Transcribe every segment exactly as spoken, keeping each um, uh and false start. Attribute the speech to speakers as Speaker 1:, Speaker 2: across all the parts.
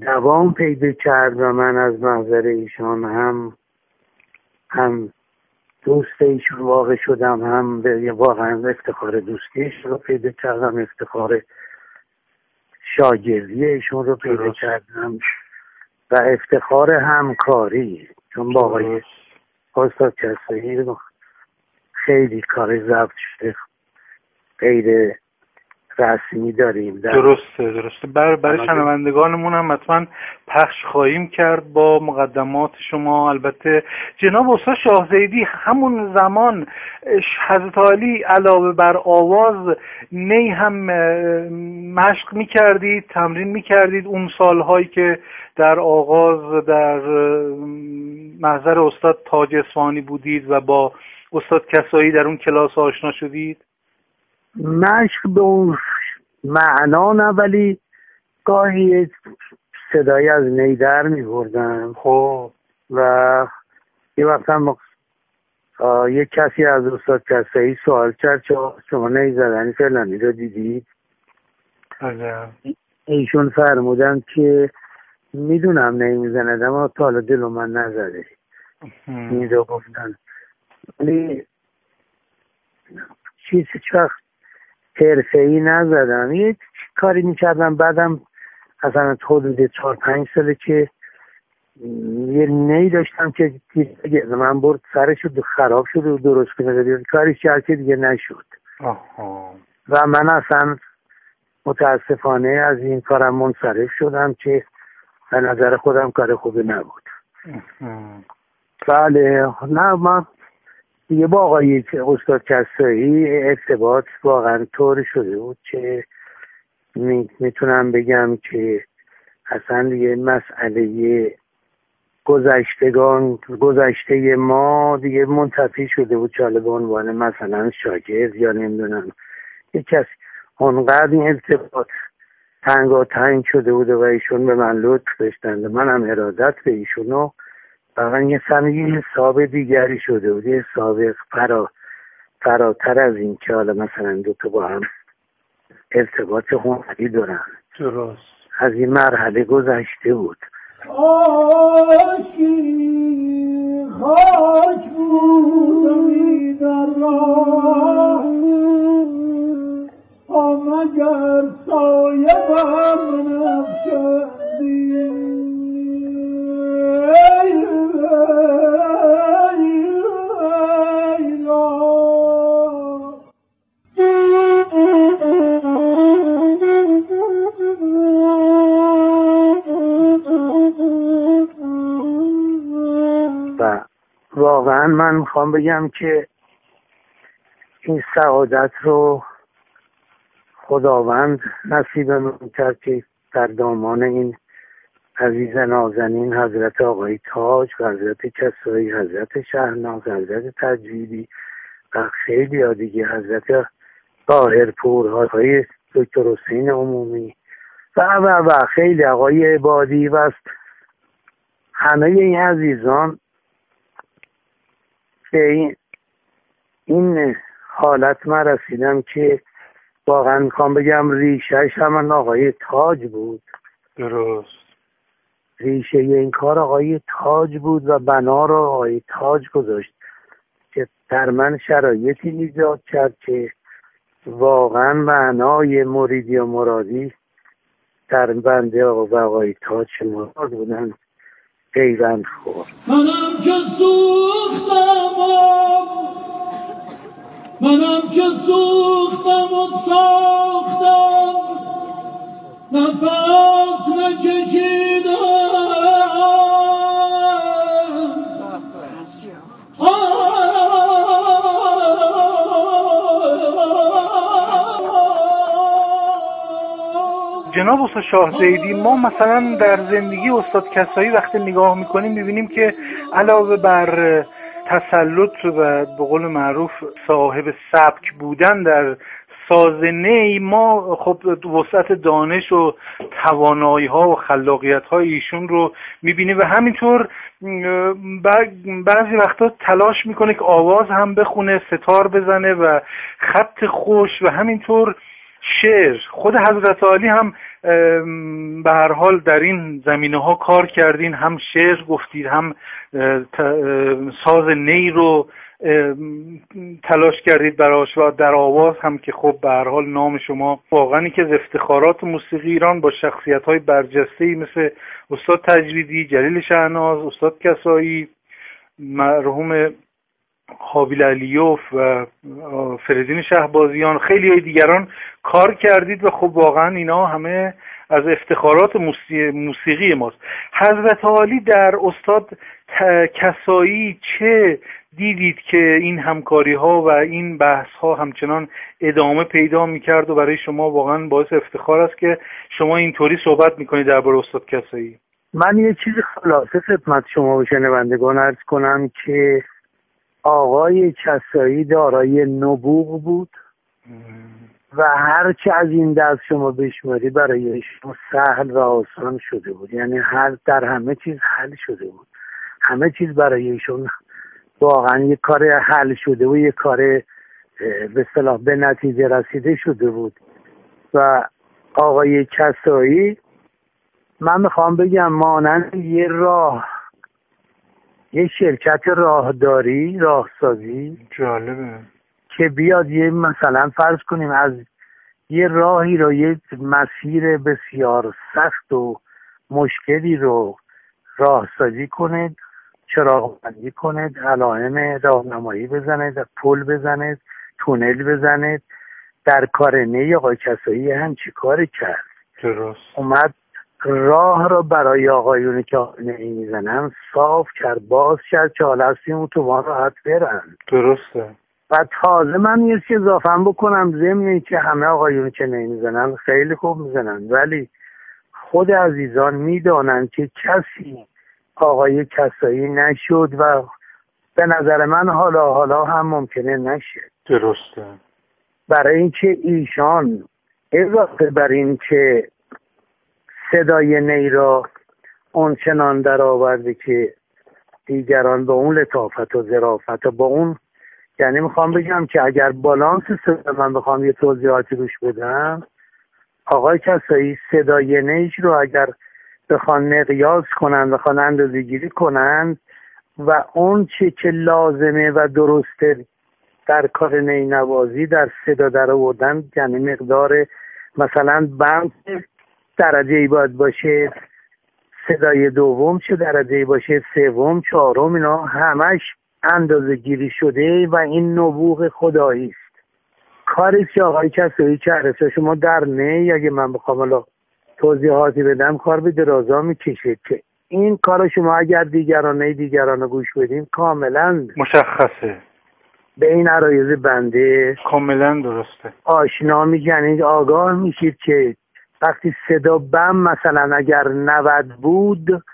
Speaker 1: دوام پیدا کرد و من از محضر ایشان هم هم دوست ایشون واقع شدم، هم به واقعا افتخار دوستیش رو پیدا کردم، افتخار شاگردی ایشون رو پیدا کردم و افتخار همکاری، چون با آقای استاد کسایی خیلی کار ضبط شده غیر رسمی داریم.
Speaker 2: درسته درسته بر برای شنوندگانمون هم حتما پخش خواهیم کرد با مقدمات شما. البته جناب استاد شاهزیدی همون زمان حضرت علی علاوه بر آواز نی هم مشق میکردید، تمرین میکردید اون سالهایی که در آغاز در محضر استاد تاج اصفهانی بودید و با استاد کسایی در اون کلاس آشنا شدید؟
Speaker 1: مشق به اون معنا نه، ولی گاهی صدایی از نی در می بردم. خب و یه وقت هم یک کسی از استاد کسایی سوال کرد چه شما نی زدنی فلانی رو دیدید؟ ایشون فرمودن که میدونم نی میزند اما تا حالا دل من نزده. این رو گفتن، ولی چیز هیچ وقت حرفه‌ای نزدم. یه کاری میکردم بعدم اصلا حدود چهار پنج ساله که یه نی داشتم که من برد سرش شد خراب شد و درست کنه، کاری کرد که دیگه نشد. آها. و من اصلا متاسفانه از این کارم منصرف شدم که به نظر خودم کار خوبی نبود. بله نه، من دیگه با آقای استاد کسایی ارتباط واقعا طور شده بود که می، میتونم بگم که اصلا دیگه مسئله گذشتگان گذشته ما دیگه منتفی شده بود که حالا به عنوان مثلا شاگرد یا نمیدونم یک کسی اونقدر این ارتباط تنگا تنگ شده بود و ایشون به من لطف داشتند، منم ارادت به ایشونو واقعا یه سمیه حساب دیگری شده بود، یه حساب فرا فراتر از این که حالا مثلا دو تا با هم ارتباط هنری دارن.
Speaker 2: درست.
Speaker 1: از این مرحله گذشته بود.
Speaker 3: آشی خاک بودمی در راه آمگر سایه بر نفشندی
Speaker 1: و واقعا من میخوام بگم که این سعادت رو خداوند نصیبم کرد که در دامان این عزیز نازنین حضرت آقای تاج و حضرت کسایی، حضرت شهرناز، حضرت تجویدی و خیلی ها دیگه، حضرت طاهرپور، های دکتر حسین عمومی و و و خیلی آقای عبادی و همه این عزیزان به این, این حالت من رسیدم که واقعا میخوام بگم ریشهش همان آقای تاج بود.
Speaker 2: درست.
Speaker 1: ریشه این کار آقای تاج بود و بنا رو آقای تاج گذاشت که در من شرایطی ایجاد کرد که واقعا معنای مریدی و مرادی در بنده آقا و آقای تاج مراد بودن پیوند خورد.
Speaker 3: منم که سوختم منم که سوختم و ساختم نفس نکشیدم
Speaker 2: جناب استاد شاهزیدی، ما مثلا در زندگی استاد کسایی وقتی نگاه میکنیم میبینیم که علاوه بر تسلط و به قول معروف صاحب سبک بودن در ساز نی، ما خب وسعت دانش و توانایی ها و خلاقیت های ایشون رو میبینیم و همینطور بعضی وقتا تلاش میکنه که آواز هم بخونه، ستار بزنه و خط خوش و همینطور شعر، خود حضرت عالی هم به هر حال در این زمینه ها کار کردین، هم شعر گفتید، هم ساز نی رو تلاش کردید براش و در آواز هم که خب به هر حال نام شما واقعا که از افتخارات موسیقی ایران با شخصیت‌های برجسته‌ای مثل استاد تجویدی، جلیل شهناز، استاد کسایی، مرحوم حابیل علیوف و فریدین شهبازیان، خیلی های دیگران کار کردید و خب واقعا اینا همه از افتخارات موسیقی ماست. حضرت عالی در استاد کسایی چه دیدید که این همکاری ها و این بحث ها همچنان ادامه پیدا میکرد و برای شما واقعا باعث افتخار است که شما اینطوری صحبت میکنید درباره استاد کسایی؟
Speaker 1: من یه چیز خلاصه خدمت شما و شنوندگان عرض کنم که آقای کسایی دارای نبوغ بود و هر چه از این دست شما بشماری برای ایشون سهل و آسان شده بود، یعنی هر در همه چیز حل شده بود، همه چیز برای ایشون واقعا یک کار حل شده و یک کار به اصطلاح به نتیجه رسیده شده بود. و آقای کسایی من میخوام بگم مانند یه راه، یه شرکت راهداری، راهسازی
Speaker 2: جالبه
Speaker 1: که بیاد یه مثلا فرض کنیم از یه راهی رو، یه مسیر بسیار سخت و مشکلی رو راهسازی کنه، چراغ‌بندی کنه، علائم راهنمایی بزنه، پل بزنه، تونل بزنه. در کار نی آقای کسایی هم چی کار کرد؟
Speaker 2: درست.
Speaker 1: اومد راه رو برای آقایونی که نی میزنن صاف کرد، باز کرد که حالا هستیم اون تو وان راحت برن.
Speaker 2: درسته.
Speaker 1: و تازه من یه چیز اضافه بکنم، ضمن این که همه آقایونی که نی میزنن خیلی خوب میزنن، ولی خود عزیزان میدانن که کسی آقای کسایی نشد و به نظر من حالا حالا هم ممکنه نشه.
Speaker 2: درسته.
Speaker 1: برای اینکه ایشان اضافه بر این که صدای نی را اون چنان در آورده که دیگران با اون لطافت و ظرافت و با اون، یعنی میخوام بگم که اگر بالانس صدا من بخوام یه توضیحاتی روش بدم، آقای کسایی صدای نیش رو اگر بخوان مقیاس کنن، بخوان اندازه گیری کنن و اون چی که لازمه و درسته در کار نی نوازی در صدا در آوردن، یعنی مقدار مثلا بند درجه‌ای باید باشه، صدای دوم چه درجه‌ای باشه، سوم، چهارم، اینا همش اندازه گیری شده و این نبوغ خدایی است. کاری که آقای کسایی کرده شما در نی اگه من بخوام الان توضیحاتی بدم کار به درازا میکشه که این کار شما اگر دیگرانه دیگرانه گوش بدیم کاملا
Speaker 2: مشخصه، به
Speaker 1: این عرایض بنده
Speaker 2: کاملا درسته
Speaker 1: آشنا میشن، آگاه میشید که وقتی صدا بم مثلا اگر نود بود،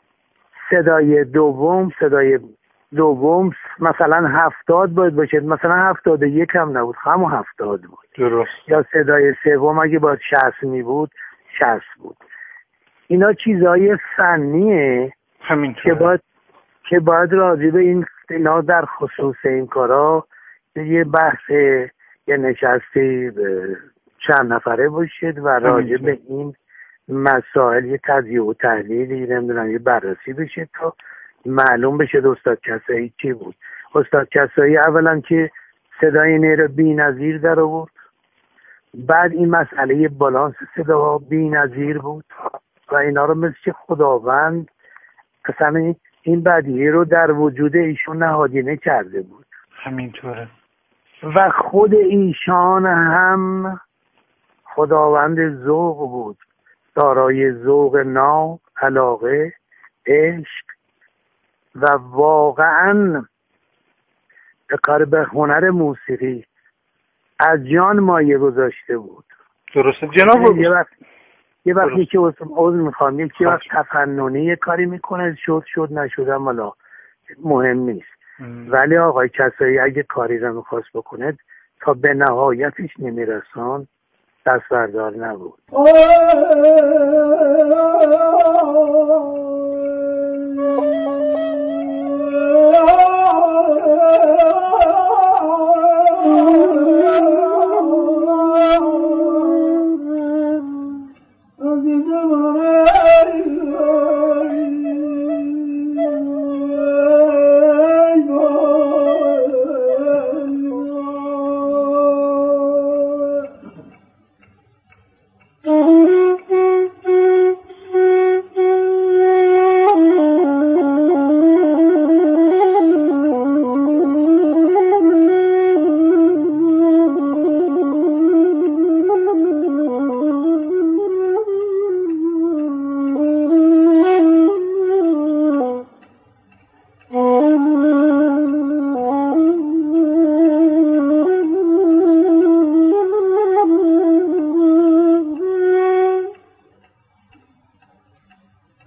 Speaker 1: صدای دوم صدای دوم مثلا هفتاد باید باشه، مثلا هفتاد و یک هم نبود، همون هفتاد بود.
Speaker 2: درست.
Speaker 1: یا صدای سوم اگه باید شصت می بود شصت بود. اینا چیزای فنیه
Speaker 2: همینطور
Speaker 1: که باید که باید راجع به این اینا در خصوص این کارا یه بحث یه نشسته چند نفره باشید و راجع به این مسائل یه تجزیه و تحلیلی نمیدونم یه بررسی بشه تا معلوم بشه استاد کسایی چی بود. استاد کسایی اولا که صدای نی رو بی‌نظیر در آورد، بعد این مسئله بالانس صدا بی‌نظیر بود و اینا رو مثل خداوند اصلا این بدیهی رو در وجود ایشون نهادینه کرده بود.
Speaker 2: همینطوره.
Speaker 1: و خود ایشان هم خداوند ذوق بود، دارای ذوق ناب، علاقه، عشق و واقعا کار به هنر موسیقی از جان مایه گذاشته بود.
Speaker 2: درسته جناب.
Speaker 1: یه وقت یه وقتی که عوض میخوام یکی وقت تفننی یه کاری میکنه، شد شد نشد مالا مهم نیست ام. ولی آقای کسایی اگه کاری رو میخواست بکنه تا به نهایتش نمیرسان دست بردار نبود.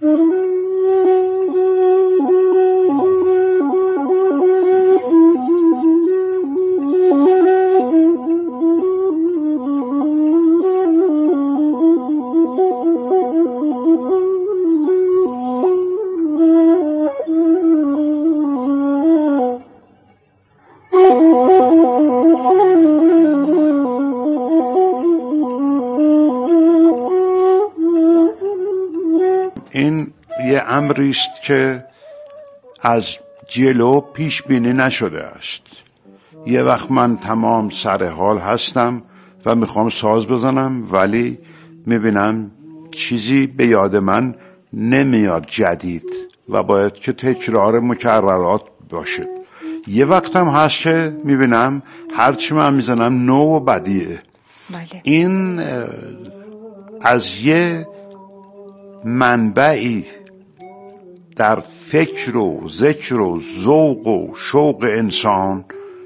Speaker 4: این یه امری است که از جلو پیش بینی نشده است. یه وقت من تمام سر حال هستم و میخوام ساز بزنم، ولی میبینم چیزی به یاد من نمیاد جدید و باید که تکرار مکررات باشه. یه وقت هم هست که میبینم هرچی من میزنم نو و بدیه.
Speaker 5: بله.
Speaker 4: این از یه منبعی در فکر و ذکر و ذوق و شوق انسان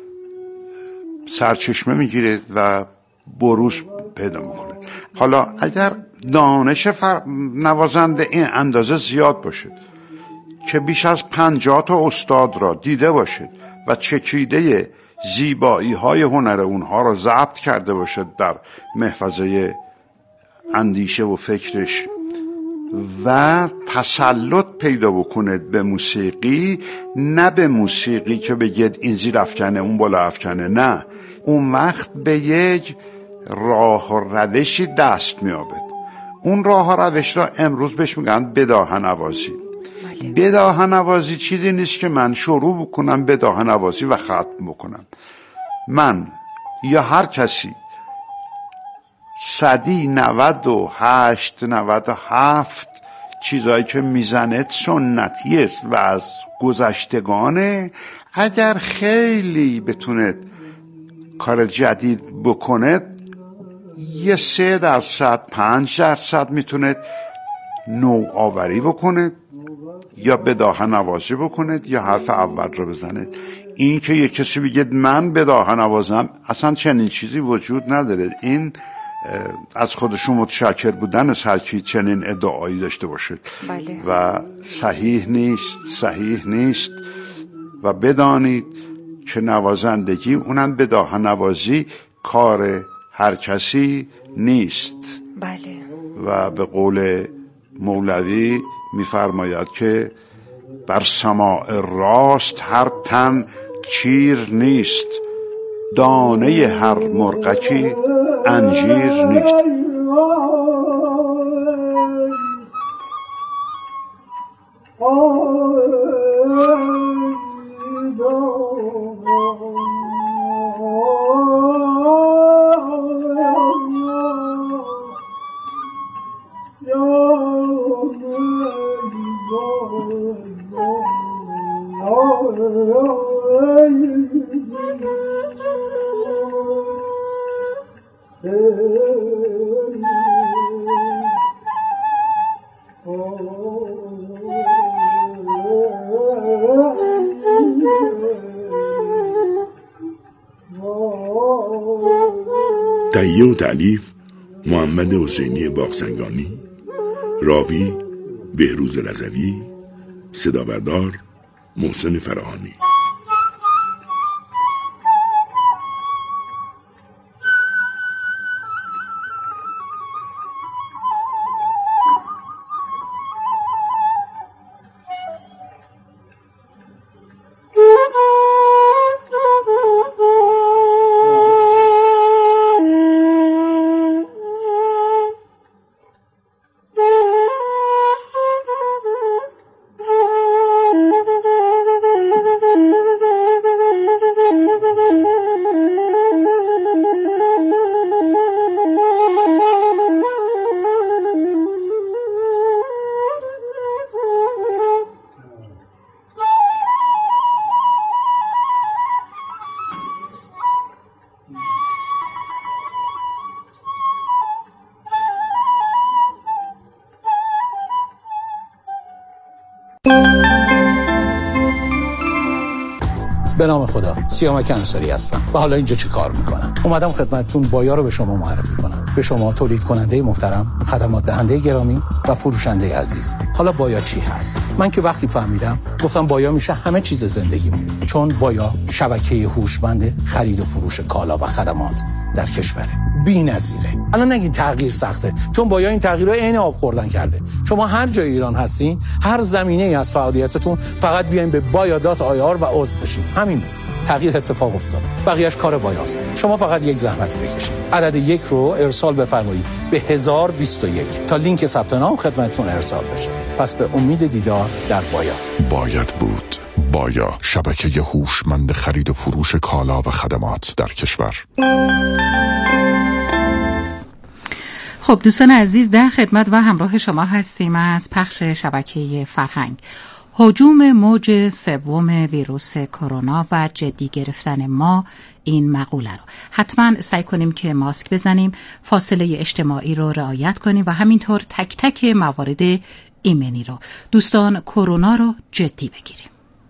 Speaker 4: سرچشمه میگیره و بروز پیدا میکنه. حالا اگر دانش نوازنده این اندازه زیاد باشه که بیش از پنجاه تا استاد را دیده باشه و چکیده زیبایی های هنر اونها را ضبط کرده باشه در محفظه اندیشه و فکرش و تسلط پیدا بکنه به موسیقی، نه به موسیقی که بگید این زیر افکنه اون بالا افکنه، نه، اون وقت به یک راه و روشی دست میابد. اون راه و روش را امروز بهش میگن بداهه نوازی. بداهه نوازی چیزی نیست که من شروع بکنم بداهه نوازی و ختم بکنم. من یا هر کسی صدی نود و هشت نود و هفت چیزایی که میزنه سنتی است و از گذشتگانه، اگر خیلی بتونه کار جدید بکنه یه سه درصد پنج درصد میتونه نوآوری بکنه یا بداهه نوازی بکنه یا حرف اول رو بزنه. این که یه کسی بگه من بداهه نوازم، اصلا چنین چیزی وجود نداره. این از خودشون متشکر بودن از هر کی چنین ادعایی داشته باشه.
Speaker 5: بله.
Speaker 4: و صحیح نیست، صحیح نیست. و بدانید که نوازندگی، اونم بداهه نوازی، کار هر کسی نیست.
Speaker 5: بله.
Speaker 4: و به قول مولوی میفرماید که بر سماع راست هر تن چیر نیست، دانه هر مرغکی انجیر نیست.
Speaker 6: تهیه و تألیف محمد حسینی باغسنگانی، راوی بهروز رضوی، صدا بردار محسن فراهانی.
Speaker 7: به نام خدا، سیامک انصاری هستم و حالا اینجا چی کار میکنم؟ اومدم خدمتتون بایا رو به شما معرفی کنم.
Speaker 5: به شما تولید کننده محترم، خدمات دهنده گرامی و فروشنده عزیز. حالا بایا چی هست؟ من که وقتی فهمیدم گفتم بایا میشه همه چیز زندگیمون، چون بایا شبکه هوشمند خرید و فروش کالا و خدمات در کشوره. بی‌نظیره. الان نگین تغییر سخته، چون بایا این تغییر رو عین آب خوردن کرده. شما هر جای ایران هستین، هر زمینه‌ای از فعالیتتون، فقط بیاین به بایا دات آی آر و عضو بشین. همین بود. تغییر اتفاق افتاد. بقیه‌اش کار بایاست. شما فقط یک زحمت بکشید. عدد یک رو ارسال بفرمایید به هزار و بیست و یک تا لینک ثبت نام خدمتتون ارسال بشه. پس به امید دیدار در بایا.
Speaker 7: باید بود. بایا، شبکه هوشمند خرید و فروش کالا و خدمات در کشور.
Speaker 8: خب دوستان عزیز، در خدمت و همراه شما هستیم از پخش شبکه فرهنگ. هجوم موج سوم ویروس کرونا و جدی گرفتن ما این مقوله رو حتما سعی کنیم که ماسک بزنیم، فاصله اجتماعی رو رعایت کنیم و همینطور تک تک موارد ایمنی رو، دوستان کرونا رو جدی بگیریم.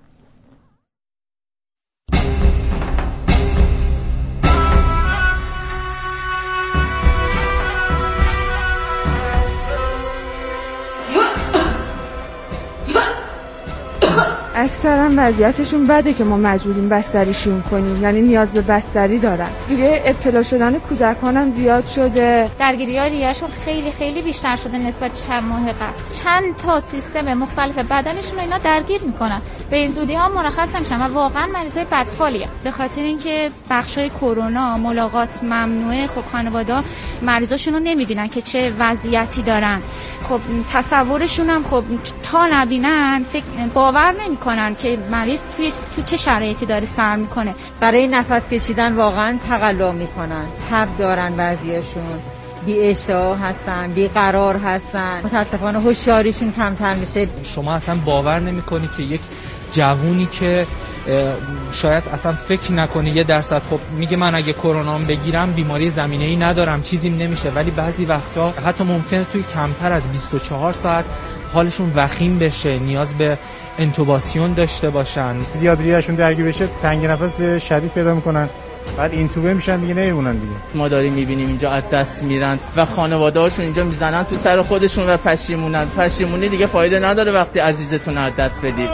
Speaker 9: اکثرا وضعیتشون بده که ما مجبوریم بستریشون کنیم، یعنی نیاز به بستری دارن. دیگه ابتلا شدن کودکان هم زیاد شده،
Speaker 10: درگیری‌ها ریه‌شون خیلی خیلی بیشتر شده نسبت چند ماه قبل. چند تا سیستم مختلف بدنشون رو اینا درگیر میکنن، به این زودی‌ها مرخص نمیشن و واقعا مریضای بدحالیه.
Speaker 11: به خاطر اینکه بخشای کرونا ملاقات ممنوعه، خب خانواده‌ها مریضاشون رو نمیبینن که چه وضعیتی دارن. خب تصورشون هم خب تا نبینن فکر باور نمی‌کنن که مریض توی تو چه شرایطی داره سر میکنه.
Speaker 12: برای نفس کشیدن واقعا تقلا میکنن، تب دارن، بعضیاشون بی اشتها هستن، بی قرار هستن، متاسفانه هوشیاریشون کمتر میشه.
Speaker 13: شما اصلا باور نمیکنی که یک جوونی که شاید اصلا فکر نکنه یه درصد خب میگه من اگه کرونا بگیرم بیماری زمینه‌ای ندارم، چیزیم نمیشه، ولی بعضی وقتا حتی ممکنه توی کمتر از بیست و چهار ساعت حالشون وخیم بشه، نیاز به انتوباسیون داشته باشن،
Speaker 14: زیاد ریهشون درگیر بشه، تنگ نفس شدید پیدا میکنن، بعد اینتوبه میشن دیگه، نمیمونن دیگه.
Speaker 15: ما داریم میبینیم اینجا از دست میرن و خانواده‌هاشون اینجا میزنن تو سر خودشون و پشیمونن. پشیمونی دیگه فایده نداره وقتی عزیزتون از دست بدید.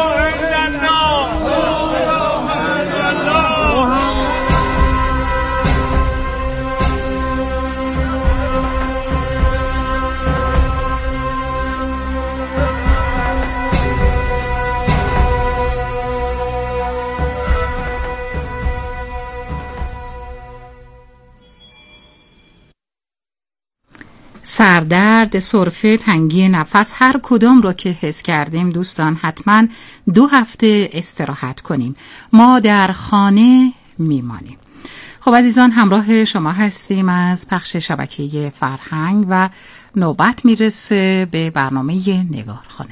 Speaker 8: سردرد، سرفه، تنگی نفس، هر کدام رو که حس کردیم دوستان حتما دو هفته استراحت کنیم. ما در خانه میمانیم. خب عزیزان، همراه شما هستیم از پخش شبکه فرهنگ و نوبت میرسه به برنامه نگارخانه.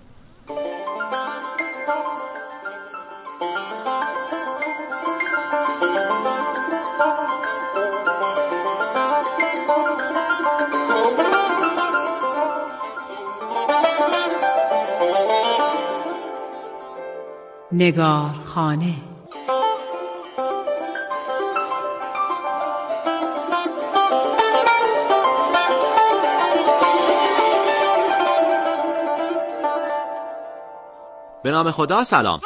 Speaker 8: نگارخانه.
Speaker 16: به نام خدا. سلام.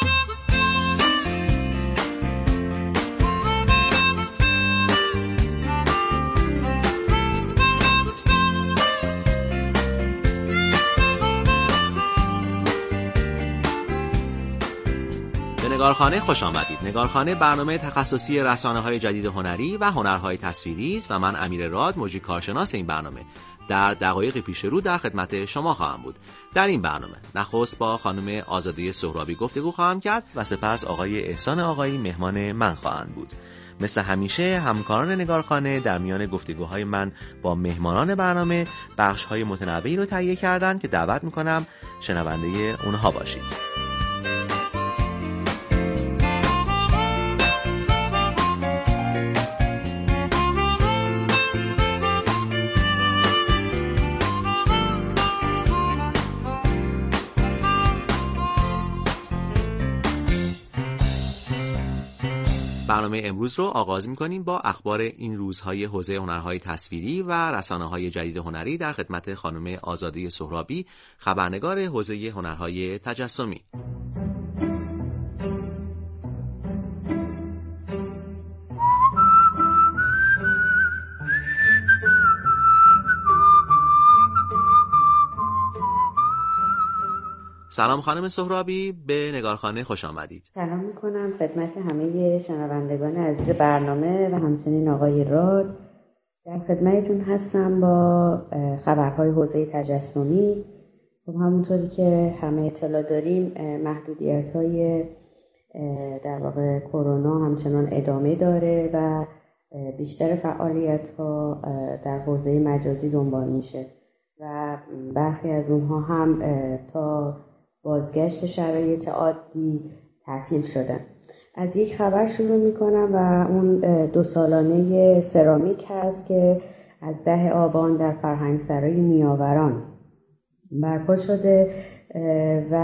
Speaker 16: نگارخانه خوش آمدید. نگارخانه برنامه تخصصی رسانه‌های جدید هنری و هنرهای تصویری است و من امیر راد، مجری کارشناس این برنامه، در دقایق پیش رو در خدمت شما خواهم بود. در این برنامه نخست با خانم آزاده سهرابی گفتگو خواهم کرد و سپس آقای احسان آقایی مهمان من خواهند بود. مثل همیشه همکاران نگارخانه در میان گفتگوهای من با مهمانان برنامه بخش‌های متنوعی رو تهیه کردن که دعوت می‌کنم شنونده اونها باشید. برنامه امروز رو آغاز می‌کنیم با اخبار این روزهای حوزه هنرهای تصویری و رسانه‌های جدید هنری در خدمت خانم آزاده سهرابی، خبرنگار حوزه هنرهای تجسمی. سلام خانم سهرابی، به نگارخانه خوش آمدید.
Speaker 17: سلام میکنم خدمت همه شنوندگان عزیز برنامه و همچنین آقای راد. در خدمتتون هستم با خبرهای حوزه تجسمی. خب همونطوری که همه اطلاع داریم محدودیت‌های در واقع کرونا همچنان ادامه داره و بیشتر فعالیت‌ها در حوزه مجازی دنبال میشه و برخی از اونها هم تا بازگشت شرایط عادی تعطیل شدن. از یک خبر شروع میکنم و اون دو سالانه سرامیک هست که از ده آبان در فرهنگسرای نیاوران برپا شده و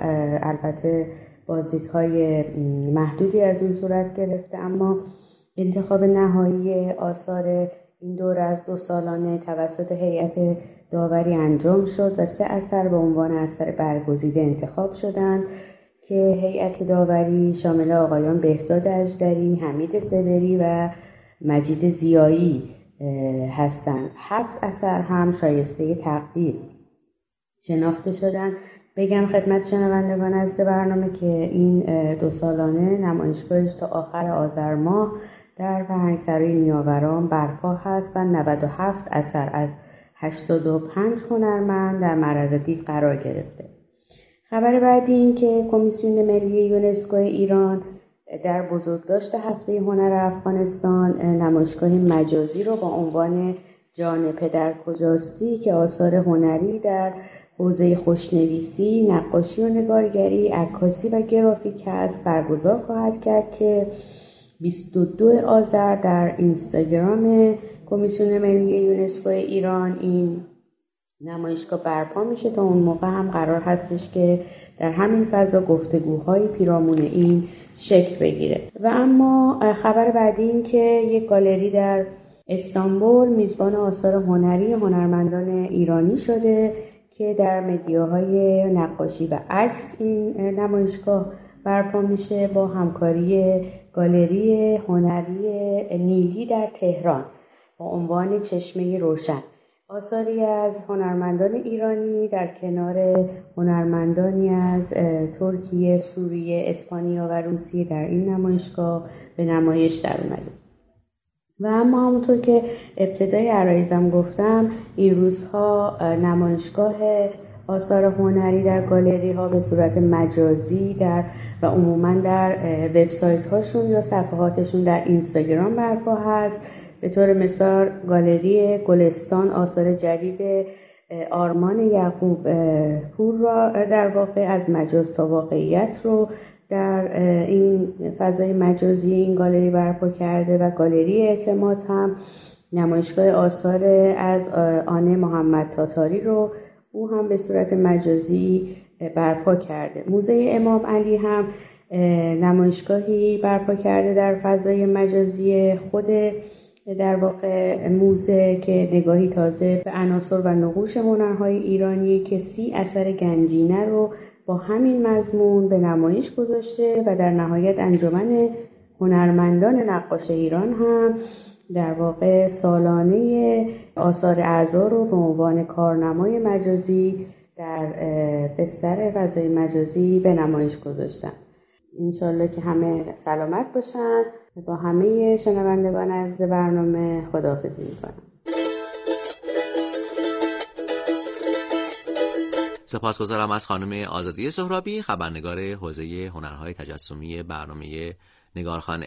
Speaker 17: البته بازدیدهای محدودی از اون صورت گرفته، اما انتخاب نهایی آثار این دوره از دو سالانه توسط هیئت داوری انجام شد و سه اثر به عنوان اثر برگزیده انتخاب شدند که هیئت داوری شامل آقایان بهزاد اژدری، حمید سبری و مجید زیایی هستند. هفت اثر هم شایسته تقدیر شناخته شدند. بگم خدمت شنوندگان عزیز برنامه که این دو سالانه نمایشگاهش تا آخر آذر ماه در فرهنگسرای نیاوران برپا هست و نود و هفت اثر از هشتاد و پنج هنرمند در معرض دید قرار گرفته. خبر بعدی این که کمیسیون ملی یونسکو ایران در بزرگداشت هفته هنر افغانستان نمایشگاه مجازی رو با عنوان جان پدر کجاستی که آثار هنری در حوزه خوشنویسی، نقاشی و نگارگری، عکاسی و گرافیک است برگزار خواهد کرد که بیست و دو آذر در اینستاگرام کمیسیون ملی یونسکو ایران این نمایشگاه برپا میشه. تا اون موقع هم قرار هستش که در همین فضا گفتگوهای پیرامون این شکل بگیره. و اما خبر بعدی این که یک گالری در استانبول میزبان آثار هنری هنرمندان ایرانی شده که در مدیاهای نقاشی و عکس این نمایشگاه برپا میشه با همکاری گالری هنری نیلی در تهران با عنوان چشمه روشن. آثاری از هنرمندان ایرانی در کنار هنرمندانی از ترکیه، سوریه، اسپانیا و روسیه در این نمایشگاه به نمایش در اومده. و اما همونطور که ابتدای عرایزم گفتم این روزها نمایشگاه آثار هنری در گالری ها به صورت مجازی در و عموما در وبسایت هاشون یا صفحاتشون در اینستاگرام برپا هست. به طور مثال گالری گلستان آثار جدید آرمان یعقوب پور را در واقع از مجاز تا واقعیت رو در این فضای مجازی این گالری برپا کرده و گالری اعتماد هم نمایشگاه آثار از آنه محمد تاتاری رو او هم به صورت مجازی برپا کرده. موزه امام علی هم نمایشگاهی برپا کرده در فضای مجازی خود در واقع موزه که نگاهی تازه به عناصر و نقوش هنرهای ایرانی که سی اثر گنجینه رو با همین مضمون به نمایش گذاشته و در نهایت انجمن هنرمندان نقاش ایران هم در واقع سالانه آثار اعضا رو به عنوان کارنمای مجازی در بستر فضای مجازی به نمایش گذاشتن. انشالله که همه سلامت باشن. با همه شنوندگان عزیز برنامه خداحافظی میکنم.
Speaker 16: سپاسگزارم از خانم آزاده سهرابی، خبرنگار حوزه هنرهای تجسمی برنامه نگارخانه.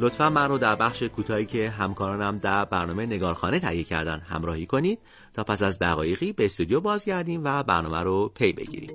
Speaker 16: لطفا من رو در بخش کوتاهی که همکارانم در برنامه نگارخانه تهیه کردن همراهی کنید تا پس از دقایقی به استودیو بازگردیم و برنامه رو پی بگیریم.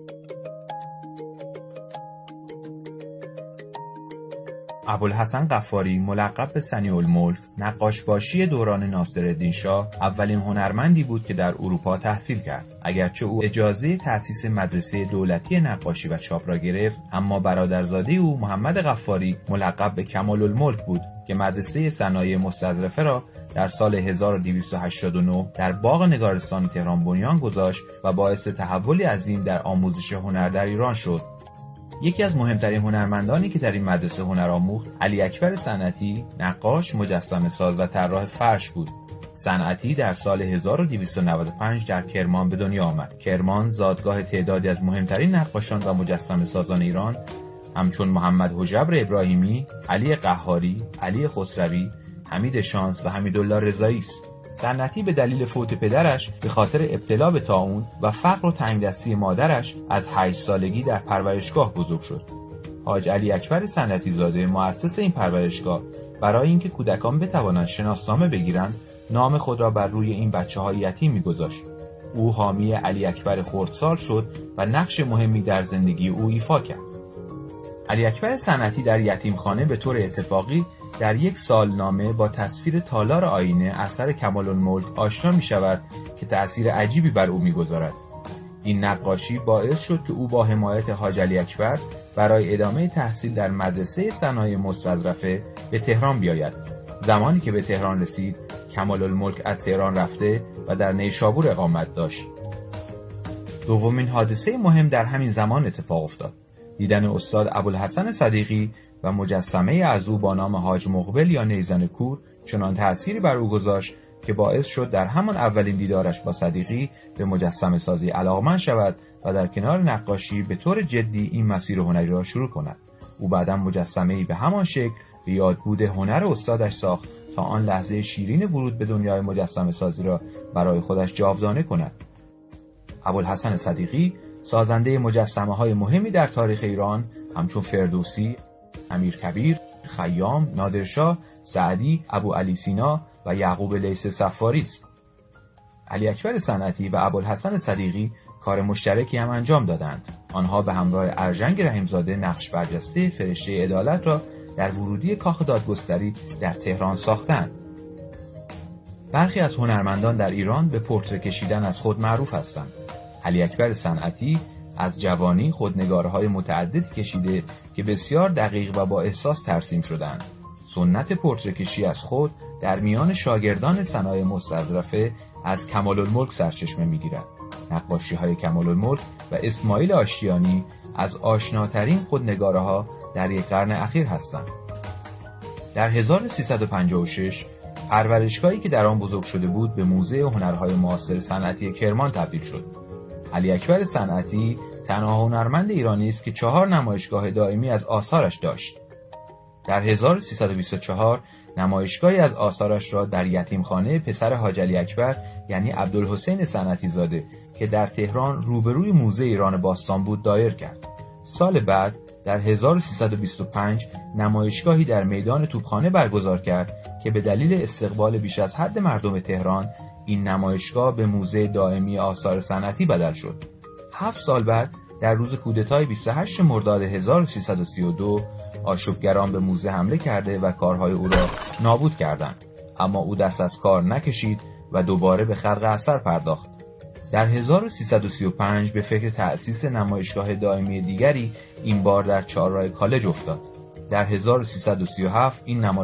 Speaker 18: ابوالحسن قفاری ملقب به صنیع‌الملک، نقاشباشی دوران ناصرالدین شاه، اولین هنرمندی بود که در اروپا تحصیل کرد. اگرچه او اجازه تأسیس مدرسه دولتی نقاشی و چاپ را گرفت، اما برادرزاده او محمد قفاری ملقب به کمال‌الملک بود که مدرسه صنایع مستظرفه را در سال هزار و دویست و هشتاد و نه در باغ نگارستان تهران بنیان گذاشت و باعث تحولی عظیم در آموزش هنر در ایران شد. یکی از مهمترین هنرمندانی که در این مدرسه هنر آموخت، علی اکبر صنعتی، نقاش، مجسمه ساز و طراح فرش بود. صنعتی در سال هزار و دویست و نود و پنج در کرمان به دنیا آمد. کرمان زادگاه تعدادی از مهمترین نقاشان و مجسمه سازان ایران همچون محمد حجبر ابراهیمی، علی قهاری، علی خسروی، حمید شانس و حمیدالله رضایی است. صنعتی به دلیل فوت پدرش به خاطر ابتلا به طاعون و فقر و تنگدستی مادرش از هشت سالگی در پرورشگاه بزرگ شد. حاج علی اکبر صنعتی زاده مؤسس این پرورشگاه برای اینکه کودکان بتوانند شناسنامه بگیرند، نام خود را بر روی این بچه‌های یتیم می‌گذاشت. او حامی علی اکبر خردسال شد و نقش مهمی در زندگی او ایفا کرد. علی اکبر صنعتی در یتیمخانه به طور اتفاقی در یک سالنامه با تصویر تالار آینه اثر کمال‌الملک آشنا می شود که تأثیر عجیبی بر او می گذارد. این نقاشی باعث شد که او با حمایت حاج علی اکبر برای ادامه تحصیل در مدرسه صنایع مستظرفه به تهران بیاید. زمانی که به تهران رسید، کمال‌الملک از تهران رفته و در نیشابور اقامت داشت. دومین حادثه مهم در همین زمان اتفاق افتاد. دیدن استاد ابوالحسن صدیقی و مجسمه از او با نام حاج مقبل یا نیزن کور چنان تأثیری بر او گذاشت که باعث شد در همان اولین دیدارش با صدیقی به مجسمه سازی علاقمند شود و در کنار نقاشی به طور جدی این مسیر هنری را شروع کند. او بعداً مجسمه‌ای به همان شکل به یادبود هنر استادش ساخت تا آن لحظه شیرین ورود به دنیای مجسمه سازی را برای خودش جاودانه کند. ابوالحسن صدیقی سازنده مجسمه‌های مهمی در تاریخ ایران همچون فردوسی، امیرکبیر، خیام، نادرشاه، سعدی، ابو علی سینا و یعقوب لیث صفاری است. علی اکبر صنعتی و ابوالحسن صدیقی کار مشترکی هم انجام دادند. آنها به همراه ارژنگ رحیمزاده نقش برجسته فرشته عدالت را در ورودی کاخ دادگستری در تهران ساختند. برخی از هنرمندان در ایران به پورتره کشیدن از خود معروف هستند. علی اکبر صنعتی از جوانی خودنگارهای متعددی کشیده که بسیار دقیق و با احساس ترسیم شدند. سنت پورتره کشی از خود در میان شاگردان صنایع مستظرفه از کمال‌الملک سرچشمه می‌گیرد. نقاشی‌های کمال‌الملک و اسماعیل آشتیانی از آشناترین خودنگارها در یک قرن اخیر هستند. در هزار و سیصد و پنجاه و شش پرورشگاهی که در آن بزرگ شده بود به موزه هنرهای معاصر صنعتی کرمان تبدیل شد. علی اکبر صنعتی تنها هنرمند ایرانی است که چهار نمایشگاه دائمی از آثارش داشت. در هزار و سیصد و بیست و چهار نمایشگاهی از آثارش را در یتیمخانه پسر حاج علی اکبر یعنی عبدالحسین صنعتی زاده که در تهران روبروی موزه ایران باستان بود دایر کرد. سال بعد در هزار و سیصد و بیست و پنج نمایشگاهی در میدان توپخانه برگزار کرد که به دلیل استقبال بیش از حد مردم تهران این نمایشگاه به موزه دائمی آثار صنعتی بدل شد. هفت سال بعد در روز کودتای بیست و هشتم مرداد هزار و سیصد و سی و دو آشوبگران به موزه حمله کرده و کارهای او را نابود کردند، اما او دست از کار نکشید و دوباره به خلق اثر پرداخت. در هزار و سیصد و سی و پنج به فکر تأسیس نمایشگاه دائمی دیگری این بار در چهارراه کالج افتاد. در هزار و سیصد و سی و هفت این نمایشگاه